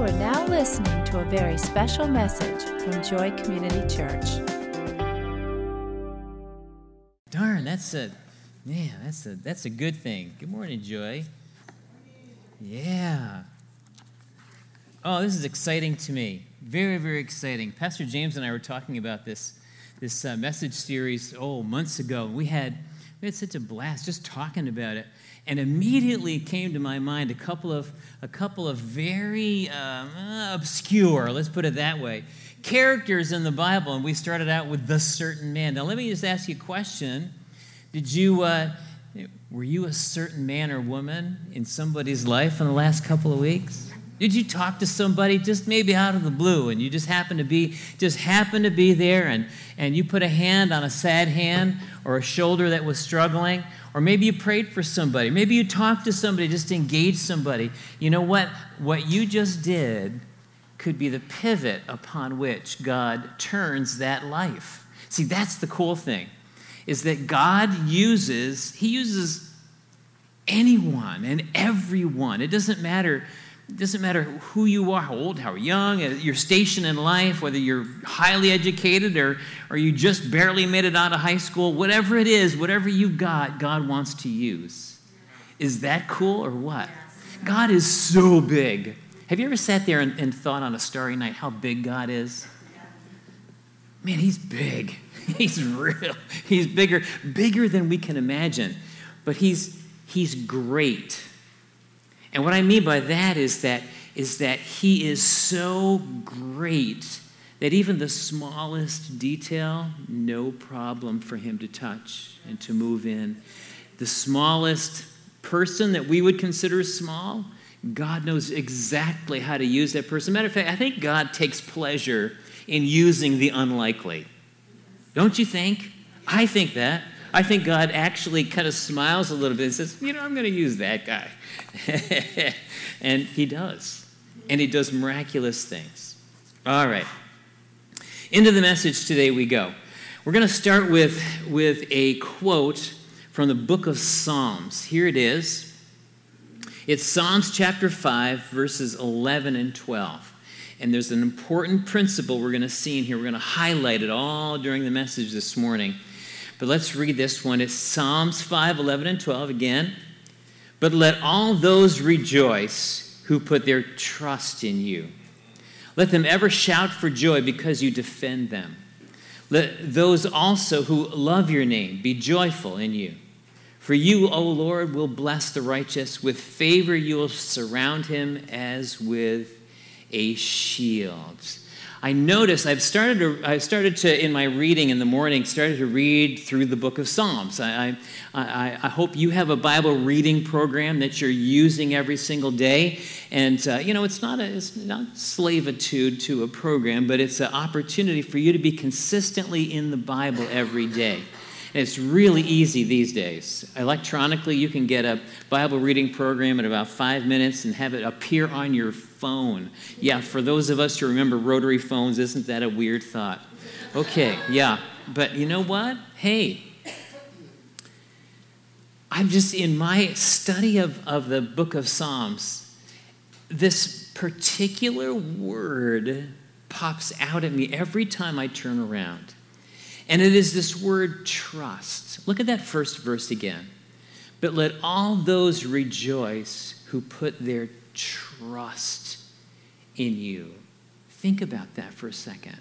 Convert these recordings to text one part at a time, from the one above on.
are now listening to a very special message from Joy Community Church. Darn, that's a good thing. Good morning, Joy. Yeah. Oh, this is exciting to me. Very, very exciting. Pastor James and I were talking about this message series months ago. We had such a blast just talking about it, and immediately came to my mind a couple of very obscure, let's put it that way, characters in the Bible, and we started out with the certain man. Now, let me just ask you a question. Were you a certain man or woman in somebody's life in the last couple of weeks? Did you talk to somebody just maybe out of the blue, and you just happened to be there, and you put a hand on a sad hand or a shoulder that was struggling, or maybe you prayed for somebody, maybe you talked to somebody, just engaged somebody. You know what? What you just did could be the pivot upon which God turns that life. See, that's the cool thing, is that God uses anyone and everyone. It doesn't matter who you are, how old, how young, your station in life, whether you're highly educated or you just barely made it out of high school, whatever it is, whatever you've got, God wants to use. Is that cool or what? God is so big. Have you ever sat there and thought on a starry night how big God is? Man, he's big. He's real. He's bigger than we can imagine. But he's great. And what I mean by that is that he is so great that even the smallest detail, no problem for him to touch and to move in. The smallest person that we would consider small, God knows exactly how to use that person. Matter of fact, I think God takes pleasure in using the unlikely. Don't you think? I think that. I think God actually kind of smiles a little bit and says, I'm going to use that guy. And he does. And he does miraculous things. All right. Into the message today we go. We're going to start with a quote from the book of Psalms. Here it is. It's Psalms chapter 5, verses 11 and 12. And there's an important principle we're going to see in here. We're going to highlight it all during the message this morning. But let's read this one. It's Psalms 5, 11 and 12 again. But let all those rejoice who put their trust in you. Let them ever shout for joy because you defend them. Let those also who love your name be joyful in you. For you, O Lord, will bless the righteous. With favor you will surround him as with a shield. I noticed I've started to in my reading in the morning, started to read through the book of Psalms. I hope you have a Bible reading program that you're using every single day. And it's not slavitude to a program, but it's an opportunity for you to be consistently in the Bible every day. And it's really easy these days. Electronically, you can get a Bible reading program in about 5 minutes and have it appear on your phone. Yeah, for those of us who remember rotary phones, isn't that a weird thought? Okay, yeah. But you know what? Hey, I'm just in my study of the book of Psalms, this particular word pops out at me every time I turn around. And it is this word trust. Look at that first verse again. But let all those rejoice who put their trust in you. Think about that for a second.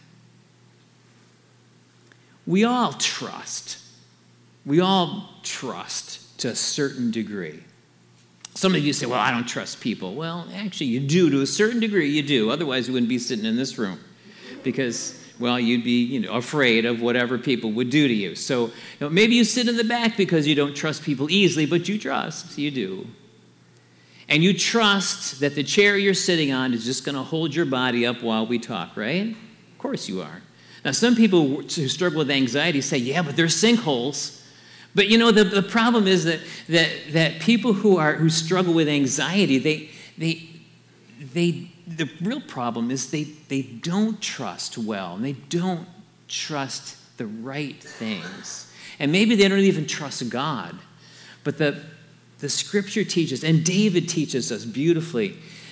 We all trust. We all trust to a certain degree. Some of you say, well, I don't trust people. Well, actually, you do. To a certain degree, you do. Otherwise, you wouldn't be sitting in this room. Because you'd be, afraid of whatever people would do to you. So, maybe you sit in the back because you don't trust people easily, but you trust. You do. And you trust that the chair you're sitting on is just going to hold your body up while we talk, right? Of course you are. Now, some people who struggle with anxiety say, yeah, but there's sinkholes. But, the problem is that people who struggle with anxiety, the real problem is they don't trust well, and they don't trust the right things. And maybe they don't even trust God. But the scripture teaches, and David teaches us beautifully,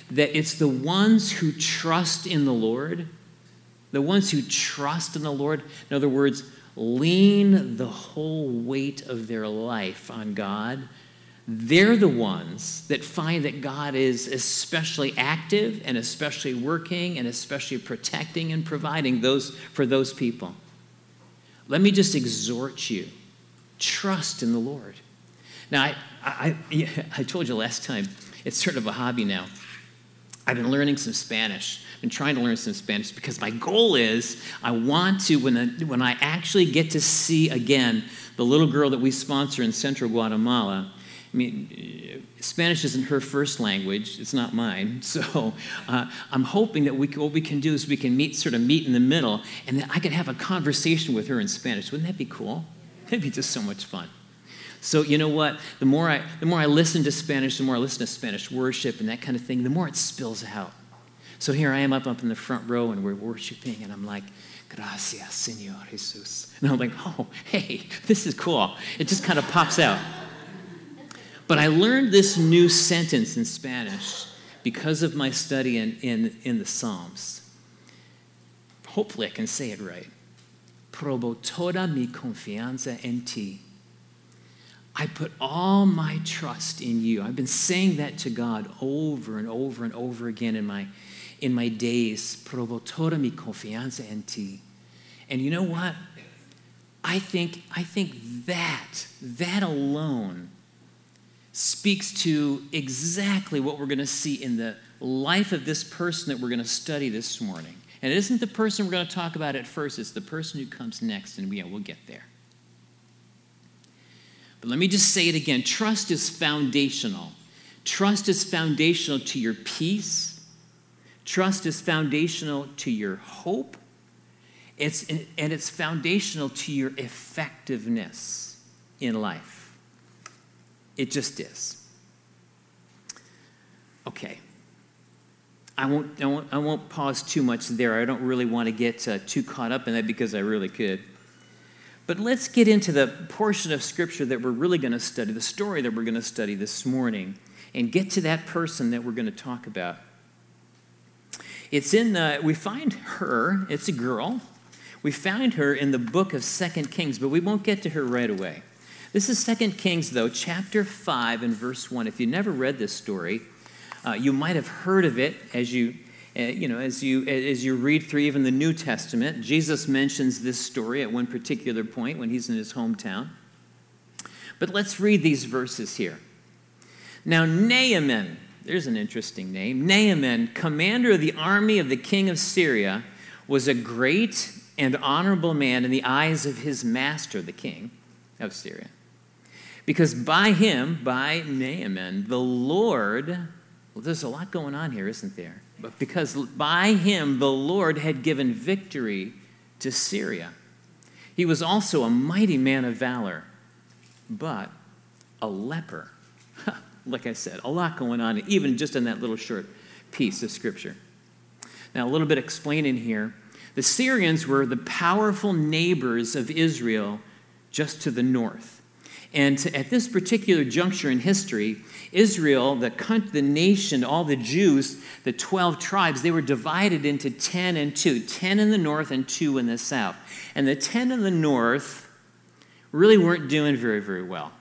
that it's the ones who trust in the Lord, the ones who trust in the Lord, in other words, lean the whole weight of their life on God, they're the ones that find that God is especially active and especially working and especially protecting and providing for those people. Let me just exhort you. Trust in the Lord. Now, I told you last time, it's sort of a hobby now. I've been learning some Spanish. I've been trying to learn some Spanish because my goal is I want to, when I actually get to see again the little girl that we sponsor in central Guatemala. I mean, Spanish isn't her first language. It's not mine. So I'm hoping that what we can do is we can meet in the middle, and then I can have a conversation with her in Spanish. Wouldn't that be cool? That'd be just so much fun. So you know what? The more I listen to Spanish, the more I listen to Spanish worship and that kind of thing, the more it spills out. So here I am up in the front row, and we're worshiping, and I'm like, gracias, Señor Jesus. And I'm like, oh, hey, this is cool. It just kind of pops out. But I learned this new sentence in Spanish because of my study in the Psalms. Hopefully I can say it right. Probo toda mi confianza en ti. I put all my trust in you. I've been saying that to God over and over and over again in my days. Probo toda mi confianza en ti. And you know what? I think that alone speaks to exactly what we're going to see in the life of this person that we're going to study this morning. And it isn't the person we're going to talk about at first, it's the person who comes next, and we'll get there. But let me just say it again. Trust is foundational. Trust is foundational to your peace. Trust is foundational to your hope. It's foundational to your effectiveness in life. It just is. Okay. I won't pause too much there. I don't really want to get too caught up in that because I really could. But let's get into the portion of Scripture that we're really going to study, the story that we're going to study this morning, and get to that person that we're going to talk about. We find her, it's a girl. We found her in the book of 2 Kings, but we won't get to her right away. This is 2 Kings, though, chapter 5 and verse 1. If you never read this story, you might have heard of it as you read through even the New Testament. Jesus mentions this story at one particular point when he's in his hometown. But let's read these verses here. Now Naaman, there's an interesting name. Naaman, commander of the army of the king of Syria, was a great and honorable man in the eyes of his master, the king of Syria. Because by Naaman, the Lord, well, there's a lot going on here, isn't there? But because by him, the Lord had given victory to Syria. He was also a mighty man of valor, but a leper. Like I said, a lot going on, even just in that little short piece of Scripture. Now, a little bit explaining here. The Syrians were the powerful neighbors of Israel just to the north. And at this particular juncture in history, Israel, the nation, all the Jews, the 12 tribes, they were divided into 10 and 2, 10 in the north and 2 in the south. And the 10 in the north really weren't doing very, very well.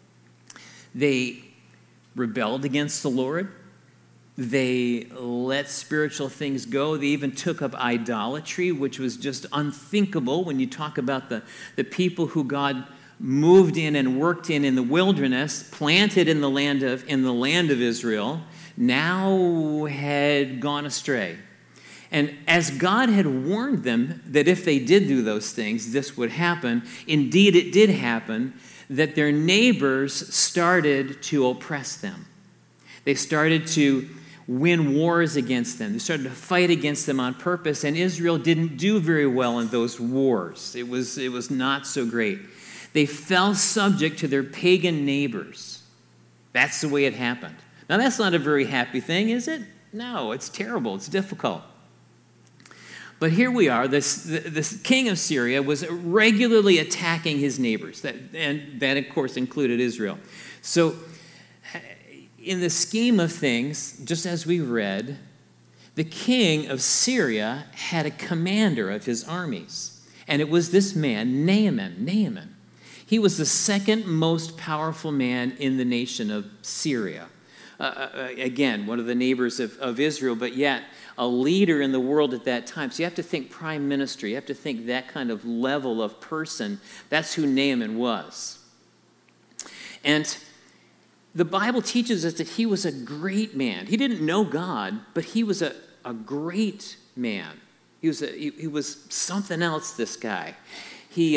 They rebelled against the Lord. They let spiritual things go. They even took up idolatry, which was just unthinkable when you talk about the people who God moved in and worked in the wilderness, planted in the land of Israel, now had gone astray. And as God had warned them that if they did do those things, this would happen, indeed it did happen, that their neighbors started to oppress them. They started to win wars against them. They started to fight against them on purpose, and Israel didn't do very well in those wars. It was not so great. They fell subject to their pagan neighbors. That's the way it happened. Now, that's not a very happy thing, is it? No, it's terrible. It's difficult. But here we are. This king of Syria was regularly attacking his neighbors. That, of course, included Israel. So in the scheme of things, just as we read, the king of Syria had a commander of his armies, and it was this man, Naaman. He was the second most powerful man in the nation of Syria. Again, one of the neighbors of Israel, but yet a leader in the world at that time. So you have to think prime minister. You have to think that kind of level of person. That's who Naaman was. And the Bible teaches us that he was a great man. He didn't know God, but he was a great man. He was something else, this guy. He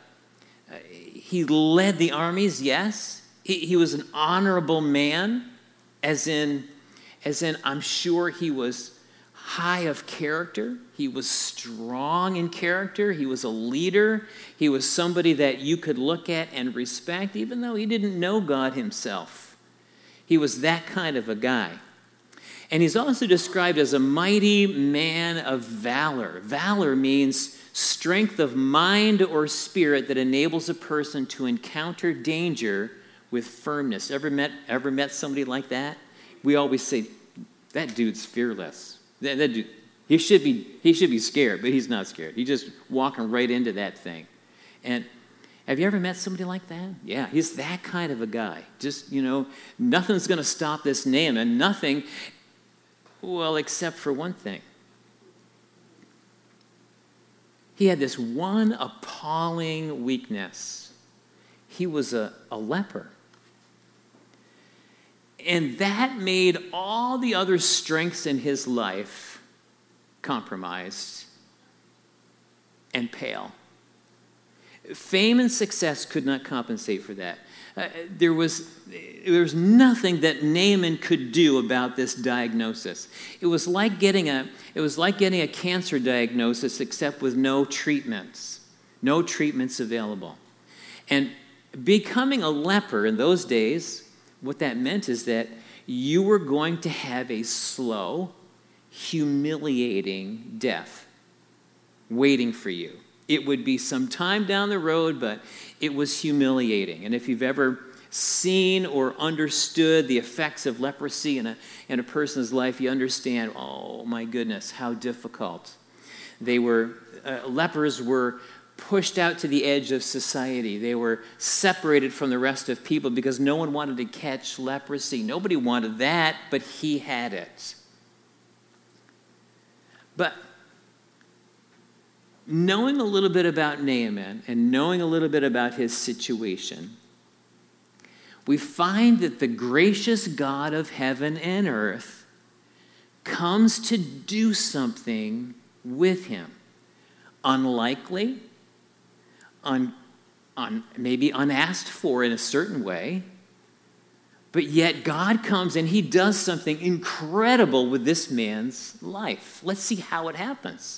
led the armies, yes. He was an honorable man, as in I'm sure he was high of character. He was strong in character. He was a leader. He was somebody that you could look at and respect, even though he didn't know God himself. He was that kind of a guy. And he's also described as a mighty man of valor. Valor means strength of mind or spirit that enables a person to encounter danger with firmness. Ever met somebody like that? We always say, that dude's fearless. That dude, he should be scared, but he's not scared. He's just walking right into that thing. And have you ever met somebody like that? Yeah, he's that kind of a guy. Just, nothing's going to stop this Naaman. Nothing, well, except for one thing. He had this one appalling weakness. He was a leper. And that made all the other strengths in his life compromised and pale. Fame and success could not compensate for that. There was nothing that Naaman could do about this diagnosis. It was like getting a cancer diagnosis, except with no treatments available. And becoming a leper in those days, what that meant is that you were going to have a slow, humiliating death waiting for you. It would be some time down the road, but it was humiliating. And if you've ever seen or understood the effects of leprosy in a person's life, you understand, oh my goodness, how difficult. Lepers were pushed out to the edge of society. They were separated from the rest of people because no one wanted to catch leprosy. Nobody wanted that, but he had it. But knowing a little bit about Naaman and knowing a little bit about his situation, we find that the gracious God of heaven and earth comes to do something with him. Unlikely, maybe unasked for in a certain way, but yet God comes and he does something incredible with this man's life. Let's see how it happens.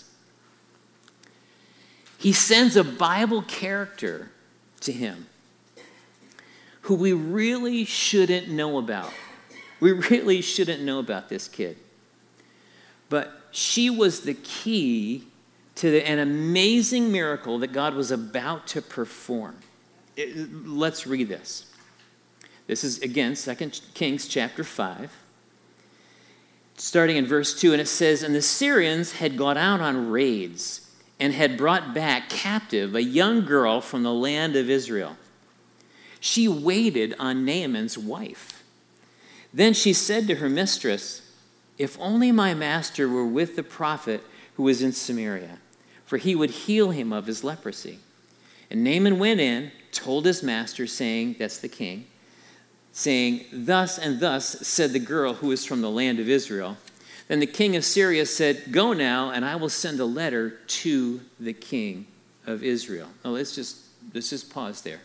He sends a Bible character to him who we really shouldn't know about. We really shouldn't know about this kid. But she was the key to an amazing miracle that God was about to perform. Let's read this. This is, again, 2 Kings chapter 5, starting in verse 2, and it says, "And the Syrians had gone out on raids and had brought back captive a young girl from the land of Israel. She waited on Naaman's wife. Then she said to her mistress, 'If only my master were with the prophet who is in Samaria, for he would heal him of his leprosy.' And Naaman went in, told his master, saying," that's the king, saying, "Thus and thus said the girl who is from the land of Israel." Then the king of Syria said, "Go now, and I will send a letter to the king of Israel." Now let's just pause there.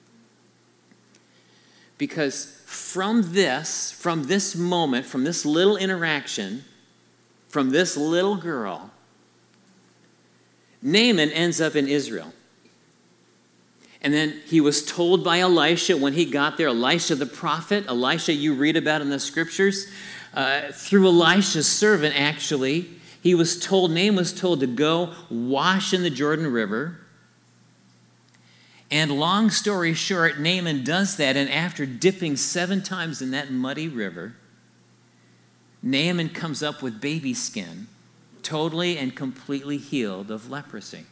Because from this moment, from this little interaction, from this little girl, Naaman ends up in Israel. And then he was told by Elisha when he got there, Elisha the prophet, Elisha you read about in the scriptures, through Elisha's servant actually, Naaman was told to go wash in the Jordan River And long story short, Naaman does that, and after dipping 7 times in that muddy river, Naaman comes up with baby skin, totally and completely healed of leprosy.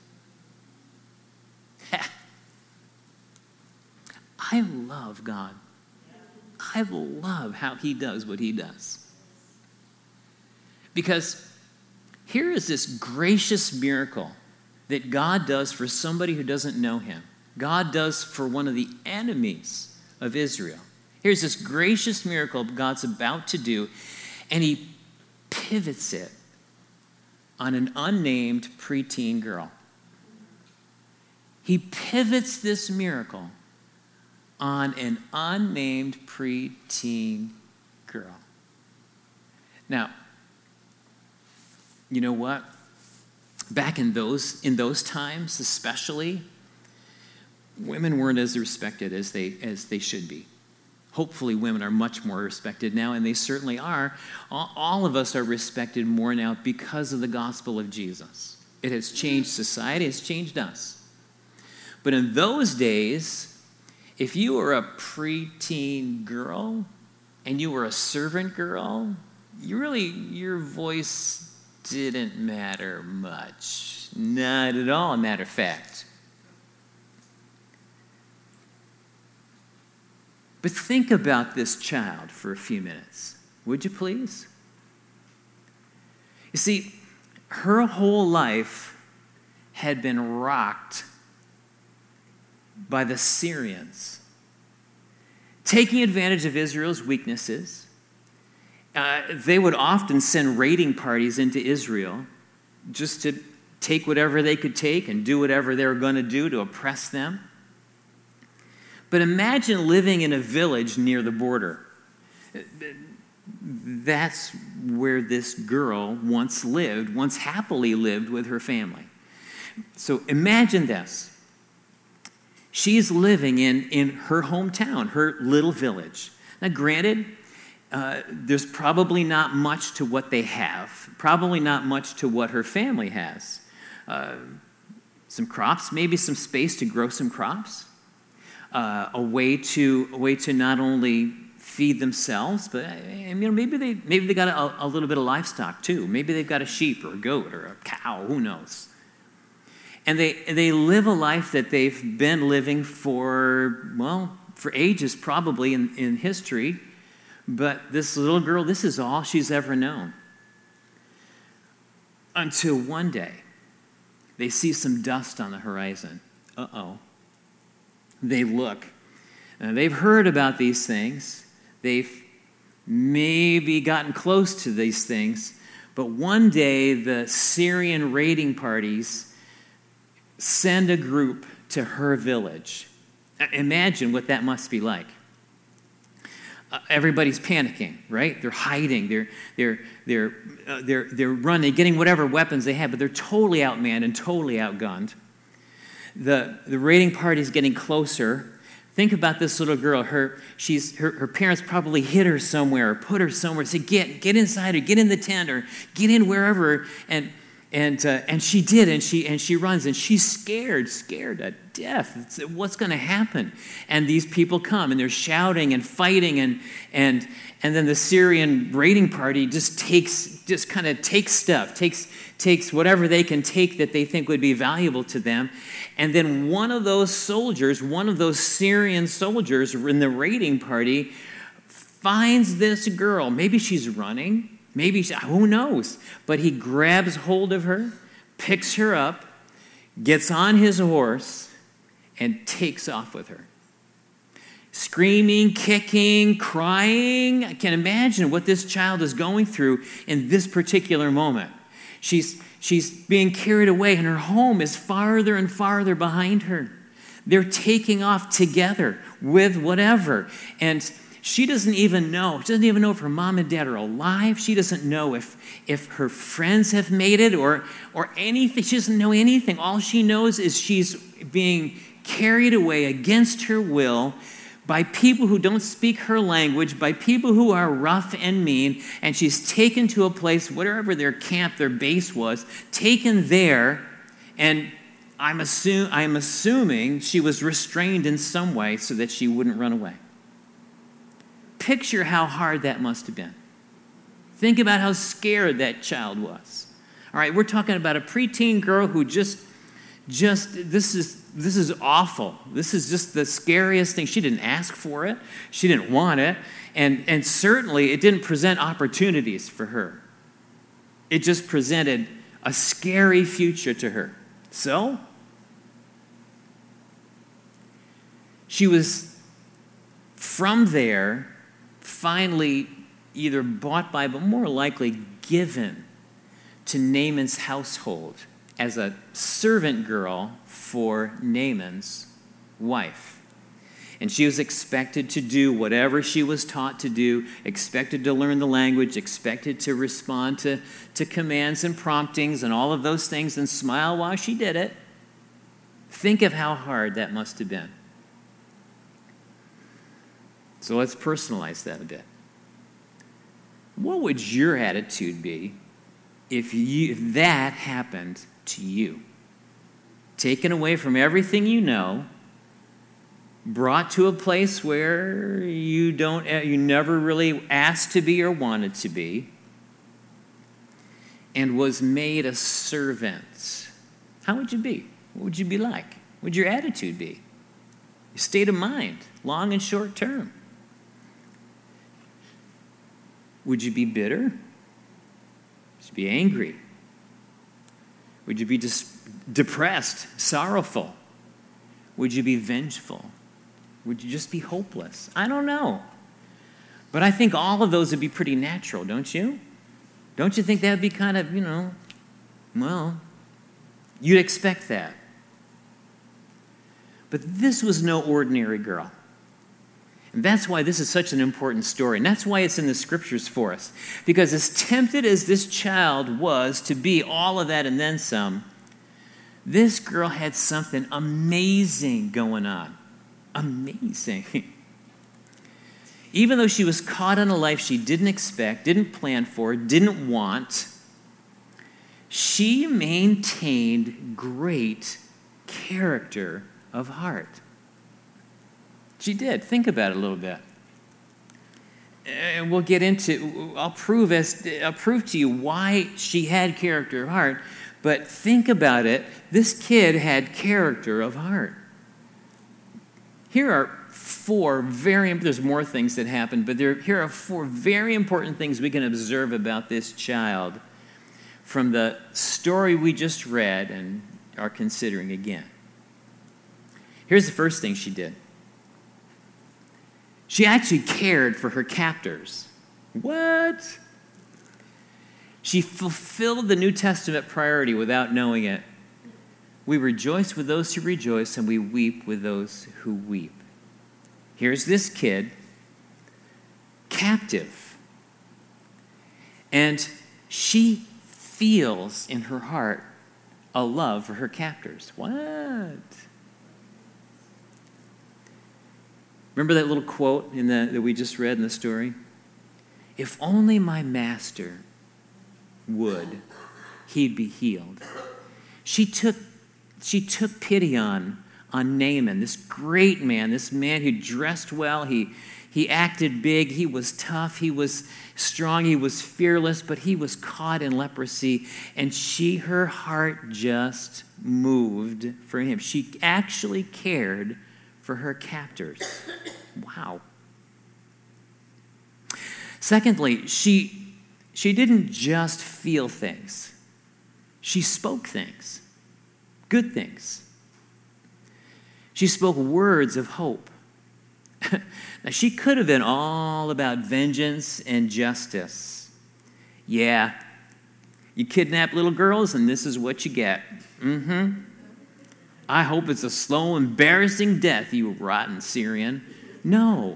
I love God. I love how he does what he does. Because here is this gracious miracle that God does for somebody who doesn't know him. God does for one of the enemies of Israel. Here's this gracious miracle God's about to do, and he pivots it on an unnamed preteen girl. He pivots this miracle on an unnamed preteen girl. Now, you know what? Back in those times, especially, women weren't as respected as they should be. Hopefully, women are much more respected now, and they certainly are. All of us are respected more now because of the gospel of Jesus. It has changed society, it's changed us. But in those days, if you were a preteen girl and you were a servant girl, your voice didn't matter much. Not at all, a matter of fact. But think about this child for a few minutes, would you please? You see, her whole life had been rocked by the Syrians, taking advantage of Israel's weaknesses. They would often send raiding parties into Israel just to take whatever they could take and do whatever they were going to do to oppress them. But imagine living in a village near the border. That's where this girl once happily lived with her family. So imagine this. She's living in her hometown, her little village. Now, granted, there's probably not much to what they have, probably not much to what her family has. Some crops, maybe some space to grow some crops, a way to not only feed themselves, but maybe they got a little bit of livestock too. Maybe they've got a sheep or a goat or a cow, who knows? And they live a life that they've been living for ages probably in history. But this little girl, this is all she's ever known. Until one day, they see some dust on the horizon. Uh-oh. They look. They've heard about these things. They've maybe gotten close to these things. But one day, the Syrian raiding parties send a group to her village. Imagine what that must be like. Everybody's panicking, right? They're hiding. They're running, getting whatever weapons they have, but they're totally outmanned and totally outgunned. The raiding party's getting closer. Think about this little girl. Her parents probably hid her somewhere or put her somewhere. Say, get inside or get in the tent or get in wherever. And she did, and she runs, and she's scared to death. What's going to happen? And these people come, and they're shouting and fighting, and then the Syrian raiding party just kind of takes stuff, takes whatever they can take that they think would be valuable to them, and then one of those Syrian soldiers in the raiding party finds this girl. Maybe she's running. Maybe, who knows? But he grabs hold of her, picks her up, gets on his horse, and takes off with her. Screaming, kicking, crying. I can imagine what this child is going through in this particular moment. She's being carried away, and her home is farther and farther behind her. They're taking off together with whatever. And she doesn't even know. She doesn't even know if her mom and dad are alive. She doesn't know if her friends have made it or anything. She doesn't know anything. All she knows is she's being carried away against her will by people who don't speak her language, by people who are rough and mean, and she's taken to a place, wherever their camp, their base was, taken there, and I'm assuming she was restrained in some way so that she wouldn't run away. Picture how hard that must have been. Think about how scared that child was. All right, we're talking about a preteen girl who just this is awful. This is just the scariest thing. She didn't ask for it. She didn't want it. And certainly it didn't present opportunities for her. It just presented a scary future to her. So, she was, from there, finally either bought by, but more likely given to Naaman's household as a servant girl for Naaman's wife. And she was expected to do whatever she was taught to do, expected to learn the language, expected to respond to commands and promptings and all of those things and smile while she did it. Think of how hard that must have been. So let's personalize that a bit. What would your attitude be if that happened to you? Taken away from everything you know, brought to a place where you never really asked to be or wanted to be, and was made a servant. How would you be? What would you be like? What would your attitude be? Your state of mind, long and short term. Would you be bitter? Would you be angry? Would you be depressed, sorrowful? Would you be vengeful? Would you just be hopeless? I don't know. But I think all of those would be pretty natural, don't you? Don't you think that would be kind of, well, you'd expect that. But this was no ordinary girl. And that's why this is such an important story. And that's why it's in the scriptures for us. Because as tempted as this child was to be all of that and then some, this girl had something amazing going on. Amazing. Even though she was caught in a life she didn't expect, didn't plan for, didn't want, she maintained great character of heart. She did. Think about it a little bit. And we'll get into, I'll prove to you why she had character of heart, but think about it. This kid had character of heart. Here are there's more things that happened, but here are 4 very important things we can observe about this child from the story we just read and are considering again. Here's the first thing she did. She actually cared for her captors. What? She fulfilled the New Testament priority without knowing it. We rejoice with those who rejoice, and we weep with those who weep. Here's this kid, captive. And she feels in her heart a love for her captors. What? Remember that little quote that we just read in the story? If only my master would, he'd be healed. She took pity on Naaman, this great man, this man who dressed well, he acted big, he was tough, he was strong, he was fearless, but he was caught in leprosy, and her heart just moved for him. She actually cared for her captors. Wow. Secondly, she didn't just feel things. She spoke things, good things. She spoke words of hope. Now, she could have been all about vengeance and justice. Yeah, you kidnap little girls and this is what you get. I hope it's a slow, embarrassing death, you rotten Syrian. No.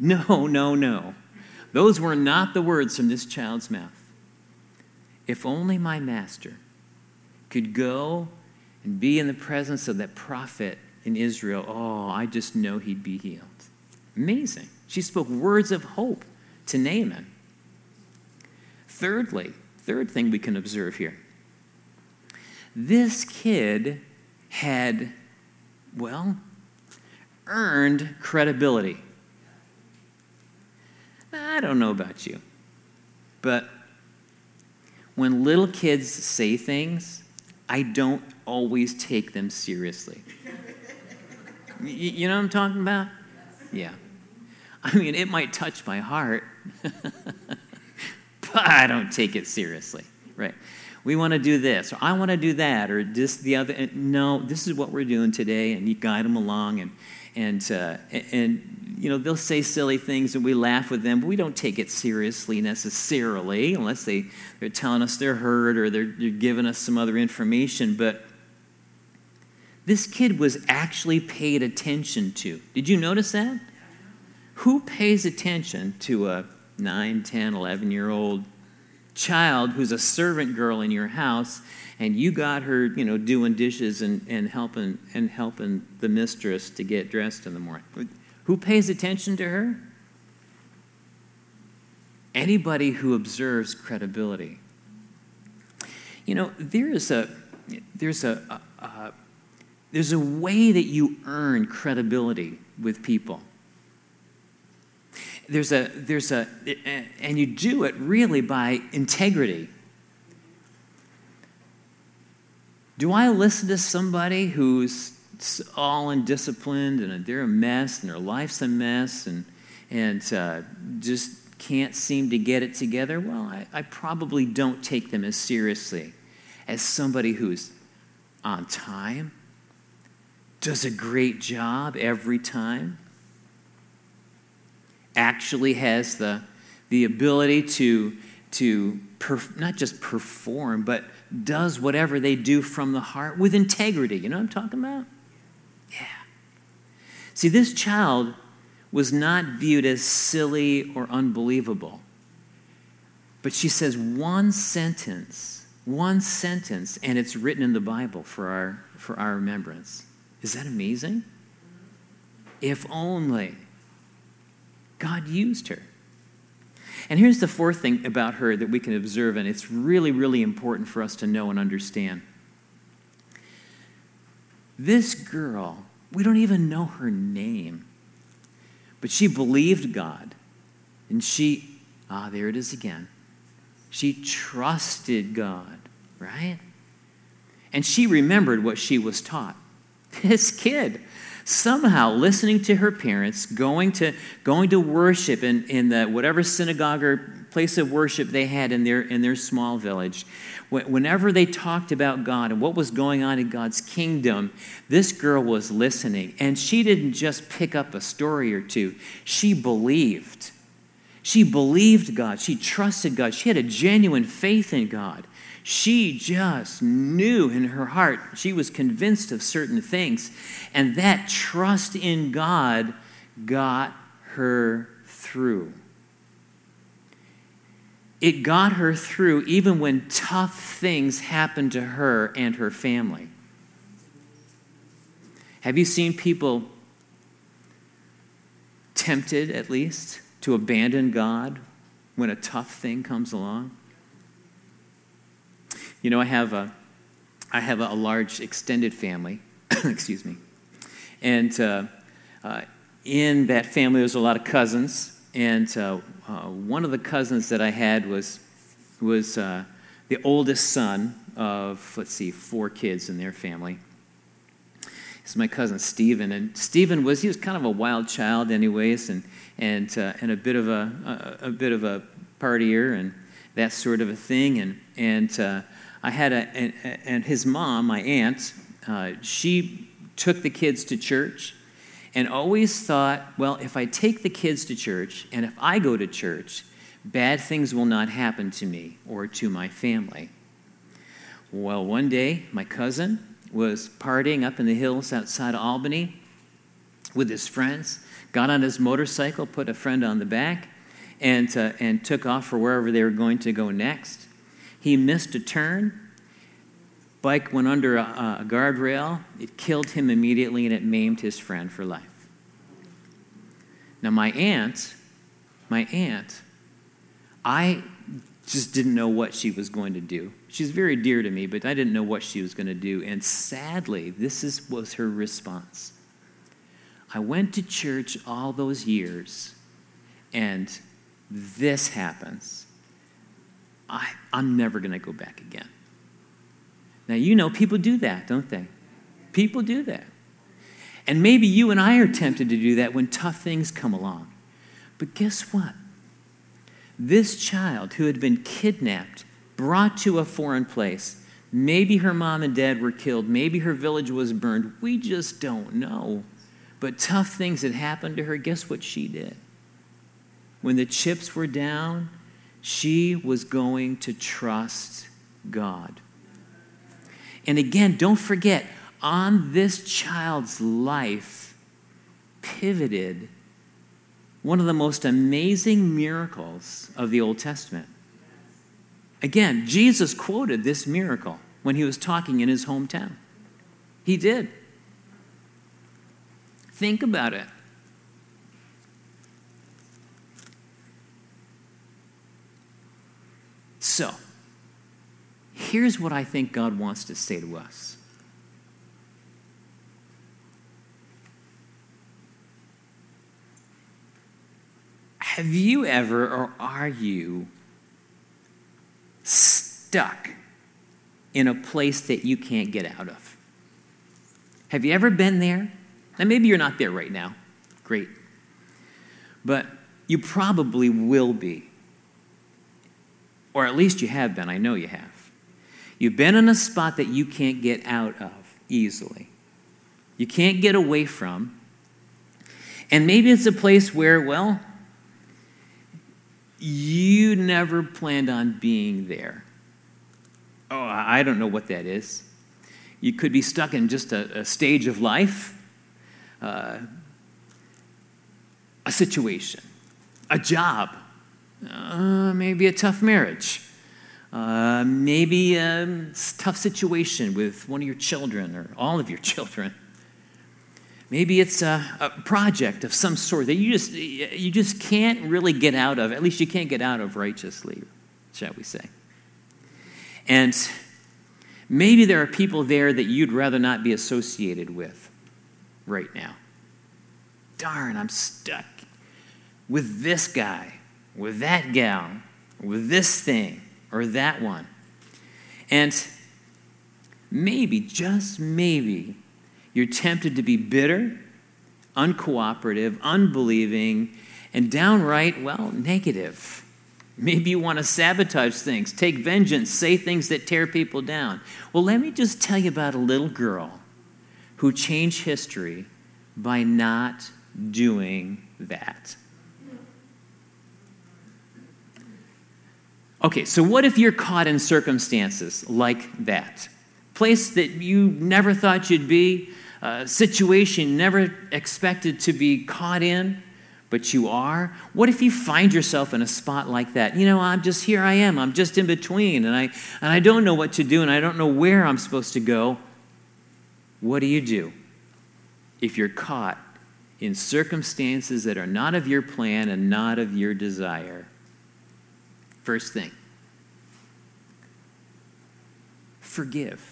Those were not the words from this child's mouth. If only my master could go and be in the presence of that prophet in Israel, I just know he'd be healed. Amazing. She spoke words of hope to Naaman. Third thing we can observe here. This kid had, well, earned credibility. I don't know about you, but when little kids say things, I don't always take them seriously. You know what I'm talking about? Yeah. I mean, it might touch my heart, but I don't take it seriously, right? We want to do this, or I want to do that, or this, the other. And no, this is what we're doing today, and you guide them along, and you know, they'll say silly things, and we laugh with them, but we don't take it seriously necessarily, unless they're telling us they're hurt or they're giving us some other information. But this kid was actually paid attention to. Did you notice that? Who pays attention to a 9, 10, 11-year-old child who's a servant girl in your house, and you got her, you know, doing dishes and helping the mistress to get dressed in the morning? Who pays attention to her? Anybody who observes credibility. You know, there's a way that you earn credibility with people. And you do it really by integrity. Do I listen to somebody who's all undisciplined and they're a mess and their life's a mess and just can't seem to get it together? Well, I probably don't take them as seriously as somebody who's on time, does a great job every time, actually has the ability to not just perform, but does whatever they do from the heart with integrity. You know what I'm talking about? Yeah. See, this child was not viewed as silly or unbelievable. But she says one sentence, and it's written in the Bible for our remembrance. Is that amazing? If only God used her. And here's the fourth thing about her that we can observe, and it's really, really important for us to know and understand. This girl, we don't even know her name, but she believed God, and there it is again. She trusted God, right? And she remembered what she was taught. This kid, somehow listening to her parents, going to worship in the whatever synagogue or place of worship they had in their small village. Whenever they talked about God and what was going on in God's kingdom, this girl was listening. And she didn't just pick up a story or two. She believed. She believed God. She trusted God. She had a genuine faith in God. She just knew in her heart, she was convinced of certain things. And that trust in God got her through. It got her through even when tough things happened to her and her family. Have you seen people tempted, at least, to abandon God when a tough thing comes along? You know, I have a large extended family, excuse me, and in that family there's a lot of cousins, and one of the cousins that I had was the oldest son of 4 kids in their family. It's my cousin Stephen, and Stephen was kind of a wild child, anyways, and a bit of a partier and that sort of a thing, and I had and his mom, my aunt, she took the kids to church and always thought, well, if I take the kids to church and if I go to church, bad things will not happen to me or to my family. Well, one day, my cousin was partying up in the hills outside of Albany with his friends, got on his motorcycle, put a friend on the back, and took off for wherever they were going to go next. He missed a turn. Bike went under a guardrail. It killed him immediately, and it maimed his friend for life. Now, my aunt, I Just didn't know what she was going to do. She's very dear to me, but I didn't know what she was going to do. And sadly, was her response. I went to church all those years, and this happens. I'm never going to go back again. Now, people do that, don't they? People do that. And maybe you and I are tempted to do that when tough things come along. But guess what? This child who had been kidnapped, brought to a foreign place, maybe her mom and dad were killed, maybe her village was burned, we just don't know. But tough things had happened to her. Guess what she did? When the chips were down, she was going to trust God. And again, don't forget, on this child's life pivoted one of the most amazing miracles of the Old Testament. Again, Jesus quoted this miracle when he was talking in his hometown. He did. Think about it. So, here's what I think God wants to say to us. Have you ever, or are you, stuck in a place that you can't get out of? Have you ever been there? And maybe you're not there right now. Great. But you probably will be. Or at least you have been. I know you have. You've been in a spot that you can't get out of easily. You can't get away from. And maybe it's a place where, well, you never planned on being there. Oh, I don't know what that is. You could be stuck in just a stage of life, a situation, a job, maybe a tough marriage, maybe a tough situation with one of your children or all of your children. Maybe it's a project of some sort that you just can't really get out of. At least you can't get out of righteously, shall we say. And maybe there are people there that you'd rather not be associated with right now. Darn, I'm stuck with this guy, with that gal, with this thing, or that one. And maybe, just maybe, you're tempted to be bitter, uncooperative, unbelieving, and downright, well, negative. Maybe you want to sabotage things, take vengeance, say things that tear people down. Well, let me just tell you about a little girl who changed history by not doing that. Okay, so what if you're caught in circumstances like that? Place that you never thought you'd be, a situation never expected to be caught in, but you are? What if you find yourself in a spot like that? I'm just here, I am. I'm just in between, and I don't know what to do, and I don't know where I'm supposed to go. What do you do if you're caught in circumstances that are not of your plan and not of your desire? First thing, forgive.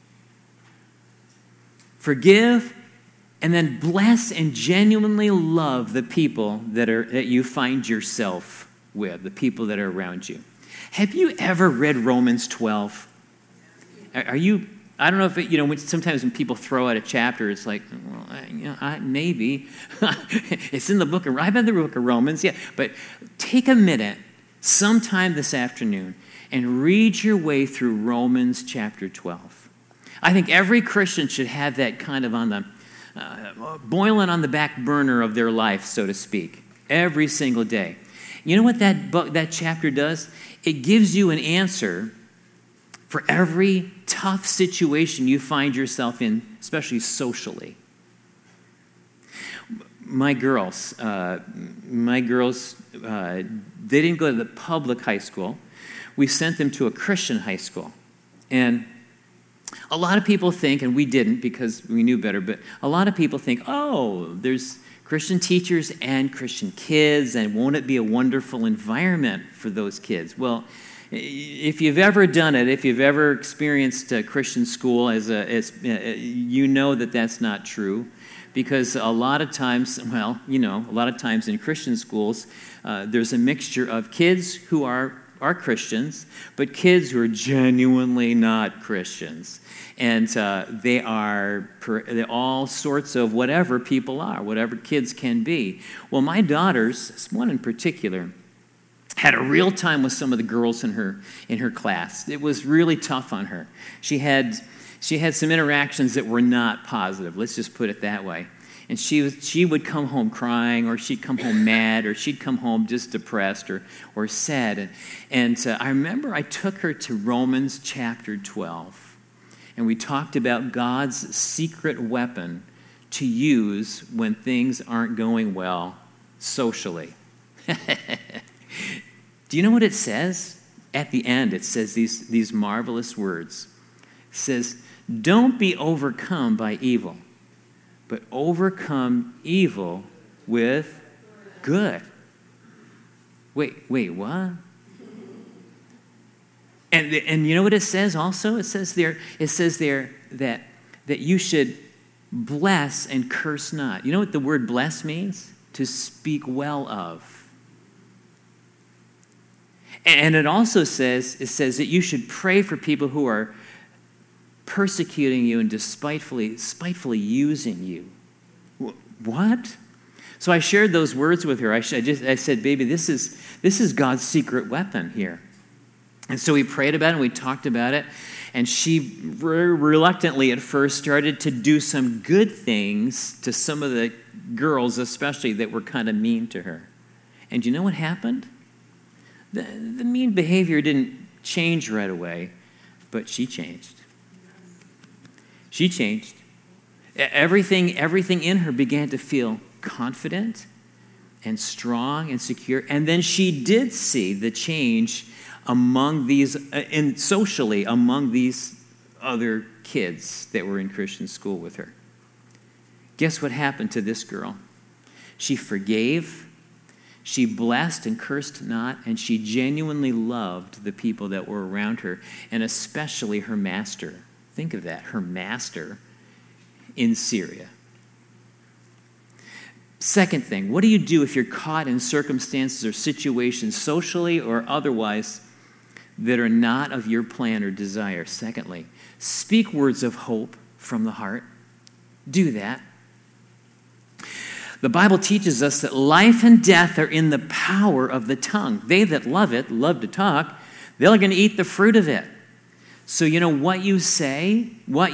Forgive, and then bless and genuinely love the people that you find yourself with, the people that are around you. Have you ever read Romans 12? I don't know if sometimes when people throw out a chapter, it's like, well, maybe. It's in the book of, I've read the book of Romans, yeah. But take a minute sometime this afternoon and read your way through Romans chapter 12. I think every Christian should have that kind of on the boiling on the back burner of their life, so to speak, every single day. You know what that chapter does? It gives you an answer for every tough situation you find yourself in, especially socially. My girls, they didn't go to the public high school. We sent them to a Christian high school. And a lot of people think, and we didn't because we knew better, but a lot of people think, oh, there's Christian teachers and Christian kids, and won't it be a wonderful environment for those kids? Well, if you've ever done it, if you've ever experienced a Christian school, you know that that's not true. Because a lot of times, a lot of times in Christian schools, there's a mixture of kids who are Christians, but kids who are genuinely not Christians. And they're all sorts of whatever people are, whatever kids can be. Well, my daughters, this one in particular, had a real time with some of the girls in her class. It was really tough on her. She had some interactions that were not positive. Let's just put it that way. And she would come home crying, or she'd come home mad, or she'd come home just depressed or sad. And I remember I took her to Romans chapter 12, and we talked about God's secret weapon to use when things aren't going well socially. Do you know what it says? At the end, it says these marvelous words. It says, "Don't be overcome by evil, but overcome evil with good." Wait, what? And you know what it says also? It says there that you should bless and curse not. You know what the word bless means? To speak well of. And it also says that you should pray for people who are persecuting you and spitefully using you. What? So I shared those words with her. I said, "Baby, this is God's secret weapon here." And so we prayed about it and we talked about it. And she reluctantly at first started to do some good things to some of the girls, especially, that were kind of mean to her. And you know what happened? The mean behavior didn't change right away, but she changed. She changed. Everything in her began to feel confident and strong and secure. And then she did see the change among these, and socially among these other kids that were in Christian school with her. Guess what happened to this girl? She forgave. She blessed and cursed not, and she genuinely loved the people that were around her, and especially her master. Think of that, her master in Syria. Second thing, what do you do if you're caught in circumstances or situations, socially or otherwise, that are not of your plan or desire? Secondly, speak words of hope from the heart. Do that. The Bible teaches us that life and death are in the power of the tongue. They that love it, love to talk, they're going to eat the fruit of it. So what you say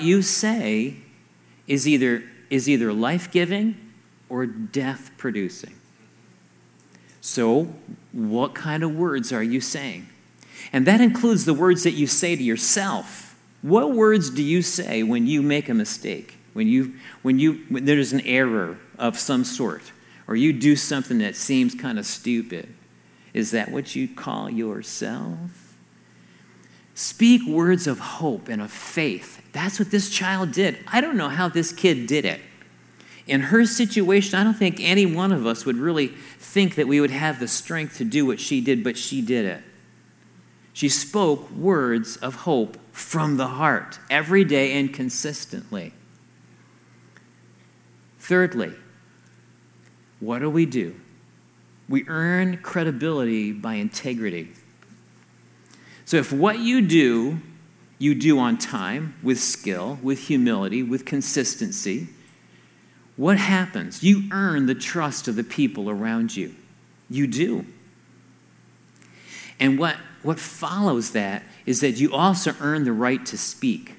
is either life-giving or death-producing. So what kind of words are you saying? And that includes the words that you say to yourself. What words do you say when you make a mistake? When there's an error of some sort, or you do something that seems kind of stupid? Is that what you call yourself? Speak words of hope and of faith. That's what this child did. I don't know how this kid did it. In her situation, I don't think any one of us would really think that we would have the strength to do what she did, but she did it. She spoke words of hope from the heart every day and consistently. Thirdly, what do? We earn credibility by integrity. So if what you do on time, with skill, with humility, with consistency, what happens? You earn the trust of the people around you. You do. And what follows that is that you also earn the right to speak.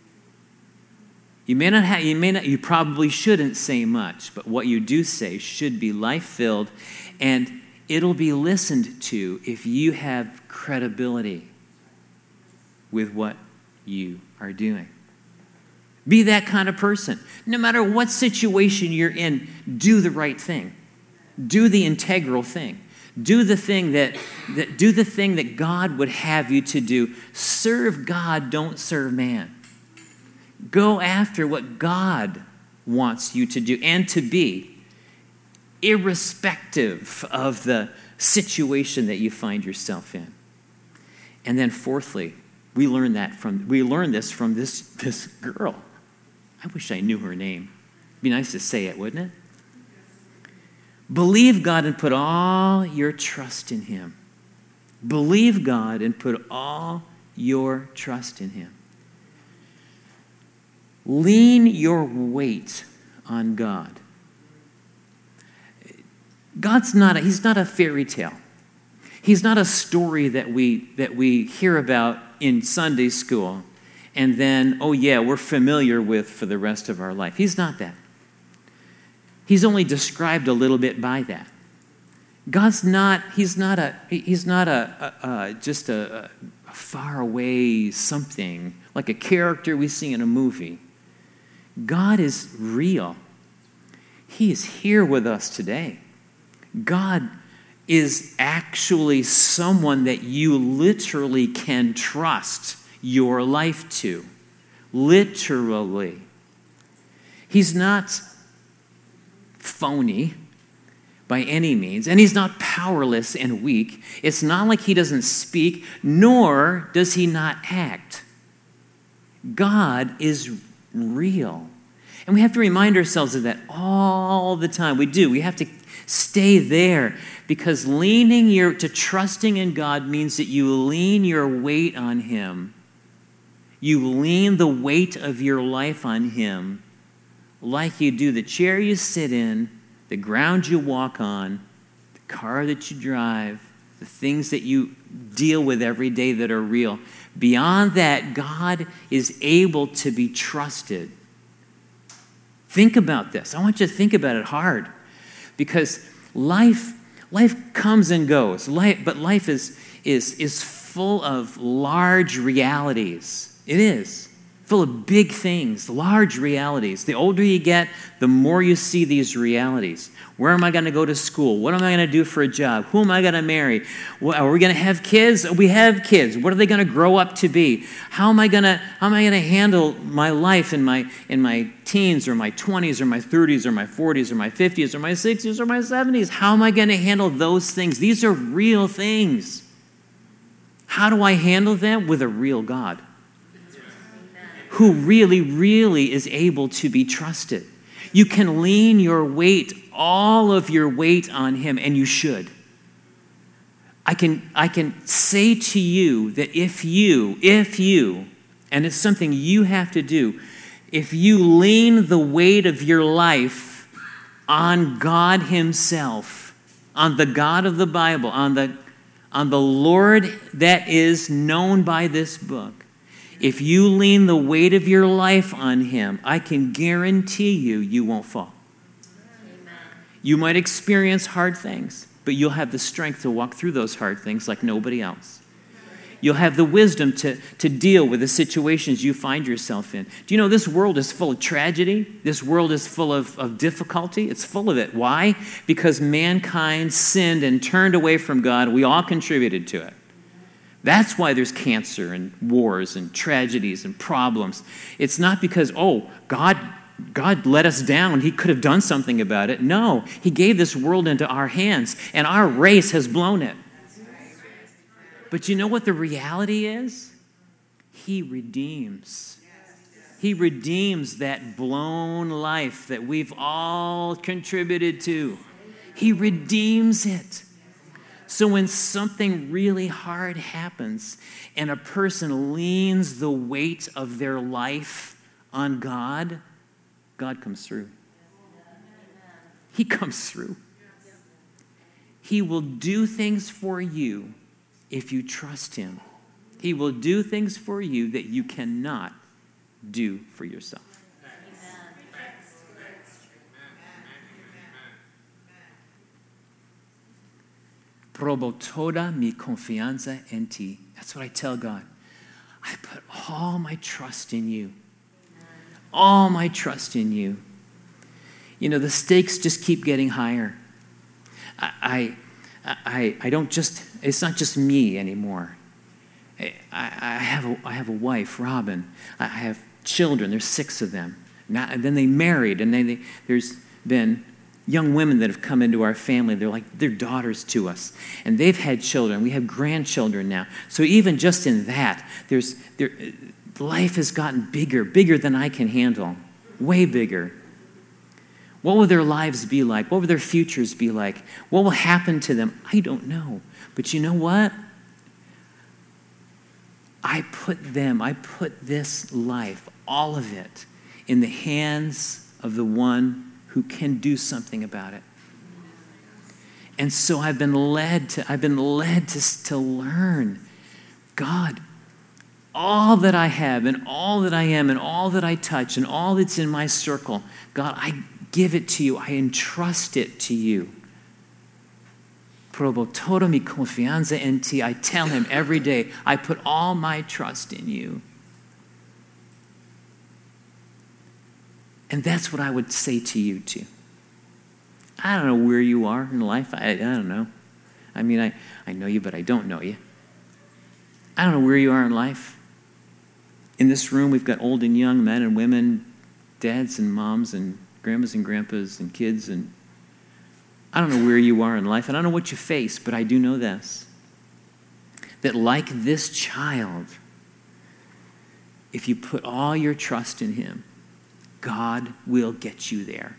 You probably shouldn't say much, but what you do say should be life-filled, and it'll be listened to if you have credibility with what you are doing. Be that kind of person. No matter what situation you're in, do the right thing. Do the integral thing. Do the thing that God would have you to do. Serve God, don't serve man. Go after what God wants you to do and to be, irrespective of the situation that you find yourself in. And then fourthly, we learn this from this girl. I wish I knew her name. It'd be nice to say it, wouldn't it? Believe God and put all your trust in him. Believe God and put all your trust in him. Lean your weight on God. He's not a fairy tale. He's not a story that we hear about in Sunday school and then, oh yeah, we're familiar with for the rest of our life. He's not that. He's only described a little bit by that. He's not just a far away something, like a character we see in a movie. God is real. He is here with us today. God is actually someone that you literally can trust your life to. Literally. He's not phony by any means, and he's not powerless and weak. It's not like he doesn't speak, nor does he not act. God is real. And we have to remind ourselves of that all the time. We do. We have to stay there, because trusting in God means that you lean your weight on him. You lean the weight of your life on him, like you do the chair you sit in, the ground you walk on, the car that you drive, the things that you deal with every day that are real. Beyond that, God is able to be trusted. Think about this. I want you to think about it hard, because life comes and goes. But life is full of large realities. It is full of big things, large realities. The older you get, the more you see these realities. Where am I going to go to school? What am I going to do for a job? Who am I going to marry? Are we going to have kids? We have kids. What are they going to grow up to be? How am I going to handle my life in my teens or my 20s or my 30s or my 40s or my 50s or my 60s or my 70s? How am I going to handle those things? These are real things. How do I handle them? With a real God who really, really is able to be trusted. You can lean your weight, all of your weight on him, and you should. I can say to you that if you, and it's something you have to do, if you lean the weight of your life on God himself, on the God of the Bible, on the Lord that is known by this book, if you lean the weight of your life on him, I can guarantee you won't fall. Amen. You might experience hard things, but you'll have the strength to walk through those hard things like nobody else. You'll have the wisdom to deal with the situations you find yourself in. Do you know this world is full of tragedy? This world is full of difficulty. It's full of it. Why? Because mankind sinned and turned away from God. We all contributed to it. That's why there's cancer and wars and tragedies and problems. It's not because, God let us down. He could have done something about it. No, he gave this world into our hands, and our race has blown it. But you know what the reality is? He redeems. He redeems that blown life that we've all contributed to. He redeems it. So when something really hard happens and a person leans the weight of their life on God, God comes through. He comes through. He will do things for you if you trust him. He will do things for you that you cannot do for yourself. Probo toda mi confianza en ti. That's what I tell God. I put all my trust in you. All my trust in you. You know, the stakes just keep getting higher. I don't just, it's not just me anymore. I have a wife, Robin. I have children. There's 6 of them. Now, and then they married, and then there's been young women that have come into our family. They're daughters to us. And they've had children. We have grandchildren now. So even just in that, life has gotten bigger than I can handle. Way bigger. What will their lives be like? What will their futures be like? What will happen to them? I don't know. But you know what? I put this life, all of it, in the hands of the one who can do something about it. And so I've been led to learn, God, all that I have and all that I am and all that I touch and all that's in my circle, God, I give it to you. I entrust it to you. Probo toda mi confianza en ti. I tell him every day, I put all my trust in you. And that's what I would say to you too. I don't know where you are in life. I don't know. I mean, I know you, but I don't know you. I don't know where you are in life. In this room, we've got old and young, men and women, dads and moms and grandmas and grandpas and kids. And I don't know where you are in life. And I don't know what you face, but I do know this. That like this child, if you put all your trust in him, God will get you there.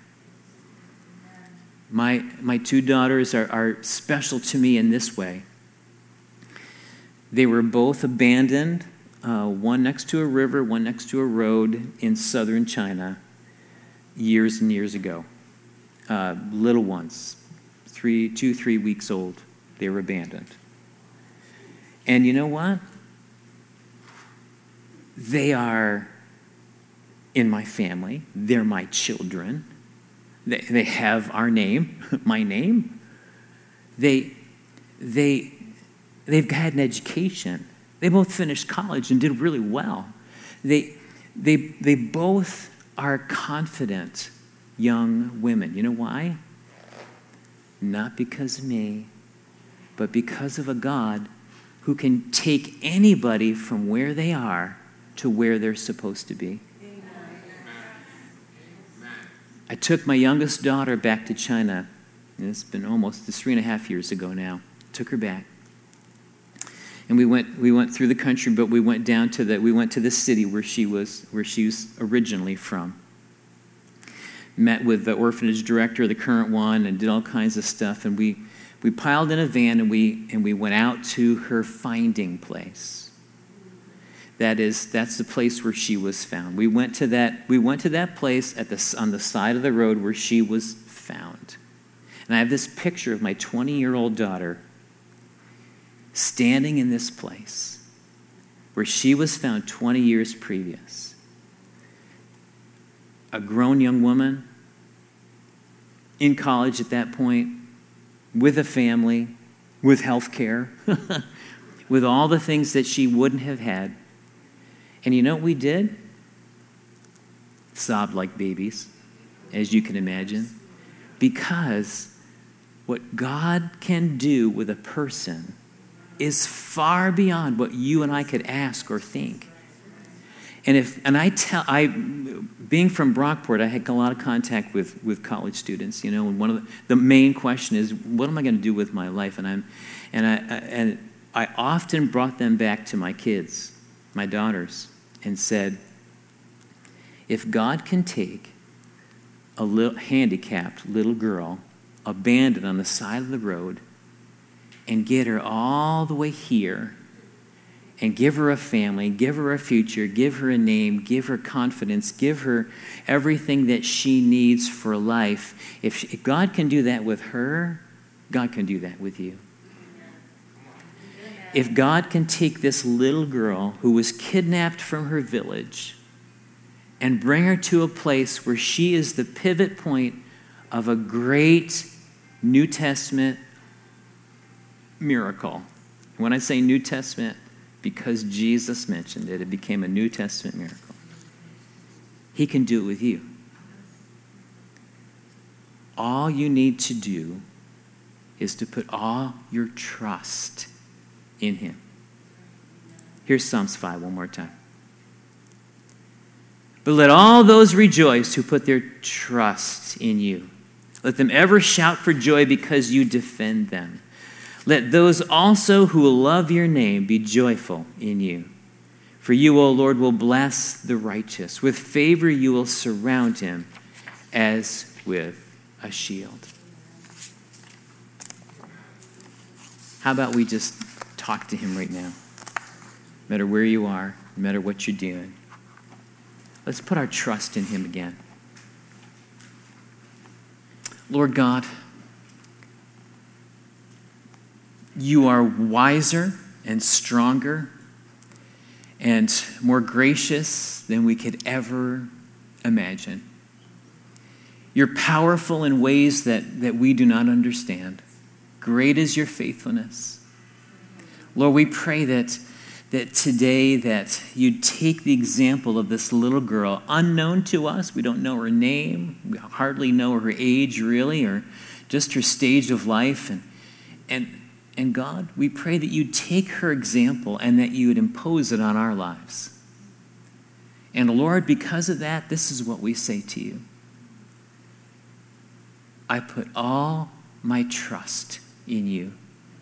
My two daughters are special to me in this way. They were both abandoned, one next to a river, one next to a road in southern China years and years ago. Little ones, 3 weeks old, they were abandoned. And you know what? They are in my family. They're my children. They have our name, my name. They've had an education. They both finished college and did really well. They both are confident young women. You know why? Not because of me, but because of a God who can take anybody from where they are to where they're supposed to be. I took my youngest daughter back to China. It's been almost 3.5 years ago now. Took her back. And we went through the country, but we went to the city where she was originally from. Met with the orphanage director, the current one, and did all kinds of stuff. And we piled in a van and we went out to her finding place. That's the place where she was found. We went to that place on the side of the road where she was found. And I have this picture of my 20-year-old daughter standing in this place where she was found 20 years previous. A grown young woman in college at that point, with a family, with health care, with all the things that she wouldn't have had. And you know what we did? Sobbed like babies, as you can imagine. Because what God can do with a person is far beyond what you and I could ask or think. And being from Brockport, I had a lot of contact with college students, and one of the main question is, what am I going to do with my life? And I often brought them back to my kids, my daughters, and said, if God can take a little handicapped little girl, abandoned on the side of the road, and get her all the way here, and give her a family, give her a future, give her a name, give her confidence, give her everything that she needs for life. If God can do that with her, God can do that with you. If God can take this little girl who was kidnapped from her village and bring her to a place where she is the pivot point of a great New Testament miracle. When I say New Testament, because Jesus mentioned it, it became a New Testament miracle. He can do it with you. All you need to do is to put all your trust in him. Here's Psalms 5 one more time. But let all those rejoice who put their trust in you. Let them ever shout for joy because you defend them. Let those also who love your name be joyful in you. For you, O Lord, will bless the righteous. With favor you will surround him as with a shield. How about we just talk to him right now? No matter where you are, no matter what you're doing. Let's put our trust in him again. Lord God, you are wiser and stronger and more gracious than we could ever imagine. You're powerful in ways that we do not understand. Great is your faithfulness. Lord, we pray that today that you'd take the example of this little girl, unknown to us. We don't know her name. We hardly know her age, really, or just her stage of life. And God, we pray that you'd take her example and that you would impose it on our lives. And Lord, because of that, this is what we say to you. I put all my trust in you.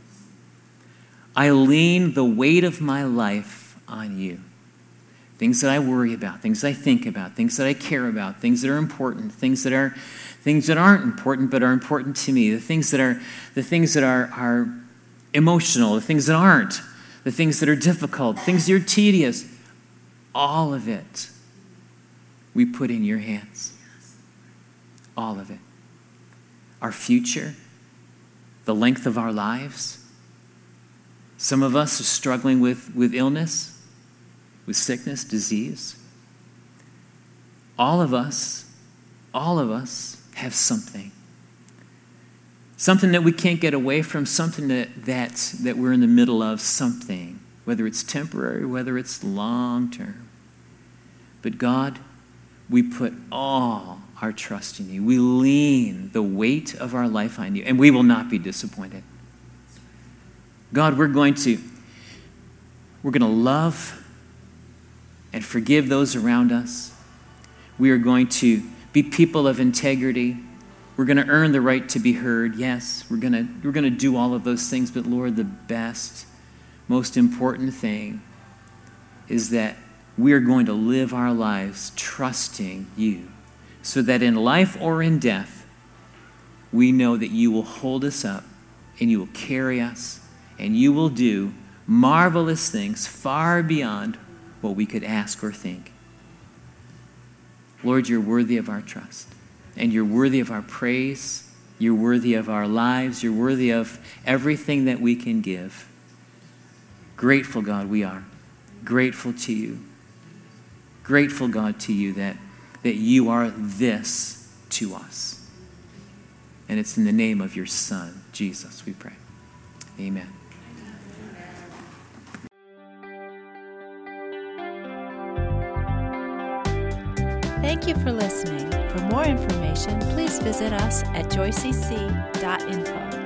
I lean the weight of my life on you. Things that I worry about, things that I think about, things that I care about, things that are important, things that aren't important but are important to me, the things that are emotional, the things that aren't, the things that are difficult, things that are tedious, all of it we put in your hands. All of it. Our future, the length of our lives. Some of us are struggling with illness, with sickness, disease. All of us have something. Something that we can't get away from, something that we're in the middle of, something, whether it's temporary, whether it's long-term. But God, we put all our trust in you. We lean the weight of our life on you, and we will not be disappointed. God, we're going to love and forgive those around us. We are going to be people of integrity. We're going to earn the right to be heard. Yes, we're going to do all of those things, but Lord, the best, most important thing is that we are going to live our lives trusting you, so that in life or in death, we know that you will hold us up and you will carry us and you will do marvelous things far beyond what we could ask or think. Lord, you're worthy of our trust, and you're worthy of our praise. You're worthy of our lives. You're worthy of everything that we can give. Grateful, God, we are. Grateful to you. Grateful, God, to you that you are this to us. And it's in the name of your Son, Jesus, we pray. Amen. Thank you for listening. For more information, please visit us at joycec.info.